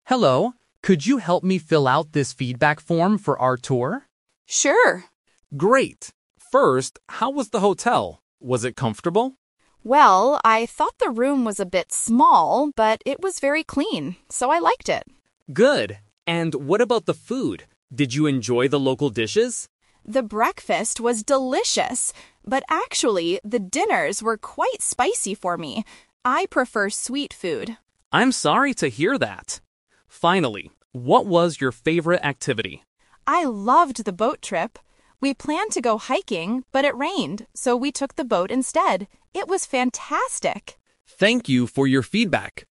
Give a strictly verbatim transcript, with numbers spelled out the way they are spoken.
Hello, could you help me fill out this feedback form for our tour? Sure. Great. First, how was the hotel? Was it comfortable? Well, I thought the room was a bit small, but it was very clean, so I liked it. Good. And what about the food? Did you enjoy the local dishes? The breakfast was delicious, but actually, the dinners were quite spicy for me. I prefer sweet food. I'm sorry to hear that. Finally, what was your favorite activity? I loved the boat trip. We planned to go hiking, but it rained, so we took the boat instead. It was fantastic. Thank you for your feedback.